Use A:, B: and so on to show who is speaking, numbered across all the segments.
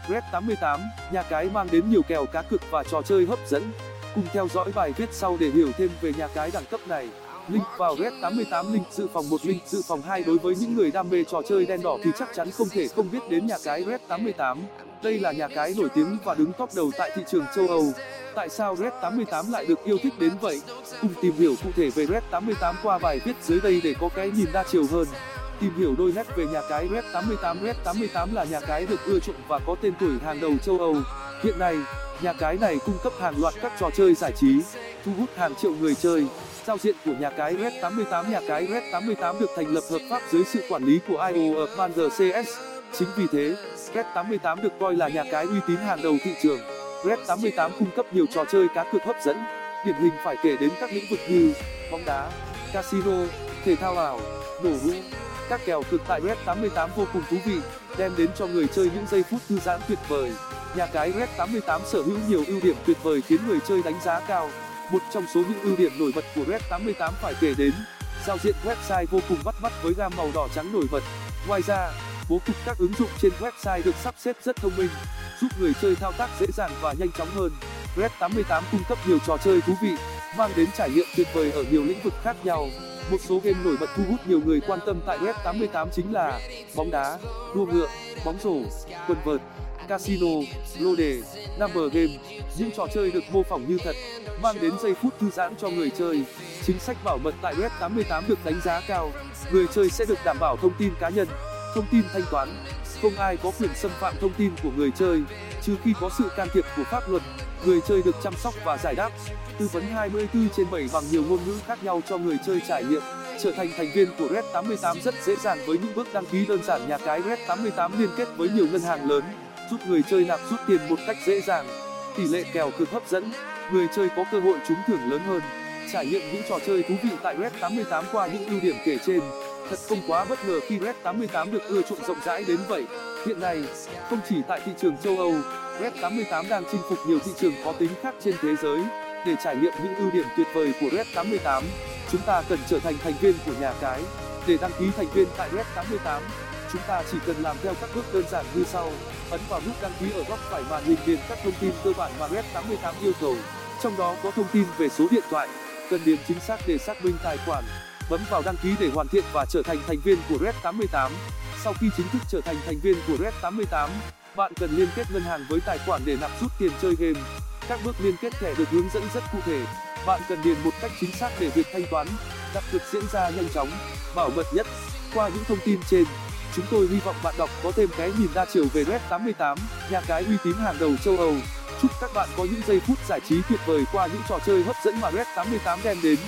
A: Red88, nhà cái mang đến nhiều kèo cá cược và trò chơi hấp dẫn. Cùng theo dõi bài viết sau để hiểu thêm về nhà cái đẳng cấp này. Link vào Red88. Link dự phòng 1. Link dự phòng 2. Đối với những người đam mê trò chơi đen đỏ thì chắc chắn không thể không biết đến nhà cái Red88. Đây là nhà cái nổi tiếng và đứng top đầu tại thị trường châu Âu. Tại sao Red88 lại được yêu thích đến vậy? Cùng tìm hiểu cụ thể về Red88 qua bài viết dưới đây để có cái nhìn đa chiều hơn. Tìm hiểu đôi nét về nhà cái Red88. Red88 là nhà cái được ưa chuộng và có tên tuổi hàng đầu châu Âu. Hiện nay, nhà cái này cung cấp hàng loạt các trò chơi giải trí, thu hút hàng triệu người chơi. Giao diện của nhà cái Red88. Nhà cái Red88 được thành lập hợp pháp dưới sự quản lý của IO Advanced CS. Chính vì thế, Red88 được coi là nhà cái uy tín hàng đầu thị trường. Red88 cung cấp nhiều trò chơi cá cược hấp dẫn, điển hình phải kể đến các lĩnh vực như bóng đá, casino, thể thao ảo, nổ hũ. Các kèo cược tại Red88 vô cùng thú vị, đem đến cho người chơi những giây phút thư giãn tuyệt vời. Nhà cái Red88 sở hữu nhiều ưu điểm tuyệt vời khiến người chơi đánh giá cao. Một trong số những ưu điểm nổi bật của Red88 phải kể đến giao diện website vô cùng bắt mắt với gam màu đỏ trắng nổi bật. Ngoài ra, bố cục các ứng dụng trên website được sắp xếp rất thông minh, giúp người chơi thao tác dễ dàng và nhanh chóng hơn. Red88 cung cấp nhiều trò chơi thú vị, mang đến trải nghiệm tuyệt vời ở nhiều lĩnh vực khác nhau. Một số game nổi bật thu hút nhiều người quan tâm tại Red88 chính là bóng đá, đua ngựa, bóng rổ, quần vợt, casino, lô đề, number game. Những trò chơi được mô phỏng như thật, mang đến giây phút thư giãn cho người chơi. Chính sách bảo mật tại Red88 được đánh giá cao. Người chơi sẽ được đảm bảo thông tin cá nhân, thông tin thanh toán. Không ai có quyền xâm phạm thông tin của người chơi, trừ khi có sự can thiệp của pháp luật. Người chơi được chăm sóc và giải đáp, tư vấn 24/7 bằng nhiều ngôn ngữ khác nhau cho người chơi trải nghiệm. Trở thành thành viên của Red88 rất dễ dàng với những bước đăng ký đơn giản. Nhà cái Red88 liên kết với nhiều ngân hàng lớn, giúp người chơi nạp rút tiền một cách dễ dàng. Tỷ lệ kèo cược hấp dẫn, người chơi có cơ hội trúng thưởng lớn hơn. Trải nghiệm những trò chơi thú vị tại Red88 qua những ưu điểm kể trên. Thật không quá bất ngờ khi Red88 được ưa chuộng rộng rãi đến vậy. Hiện nay, không chỉ tại thị trường châu Âu, Red88 đang chinh phục nhiều thị trường khó tính khác trên thế giới. Để trải nghiệm những ưu điểm tuyệt vời của Red88, chúng ta cần trở thành thành viên của nhà cái. Để đăng ký thành viên tại Red88, chúng ta chỉ cần làm theo các bước đơn giản như sau. Ấn vào nút đăng ký ở góc phải màn hình, điền các thông tin cơ bản mà Red88 yêu cầu. Trong đó có thông tin về số điện thoại, cần điền chính xác để xác minh tài khoản. Bấm vào đăng ký để hoàn thiện và trở thành thành viên của Red88. Sau khi chính thức trở thành thành viên của Red88, bạn cần liên kết ngân hàng với tài khoản để nạp rút tiền chơi game. Các bước liên kết thẻ được hướng dẫn rất cụ thể. Bạn cần điền một cách chính xác để việc thanh toán, đặt cược diễn ra nhanh chóng, bảo mật nhất. Qua những thông tin trên, chúng tôi hy vọng bạn đọc có thêm cái nhìn đa chiều về Red88, nhà cái uy tín hàng đầu châu Âu. Chúc các bạn có những giây phút giải trí tuyệt vời qua những trò chơi hấp dẫn mà Red88 đem đến.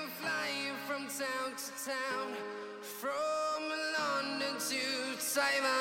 B: From London to Taiwan.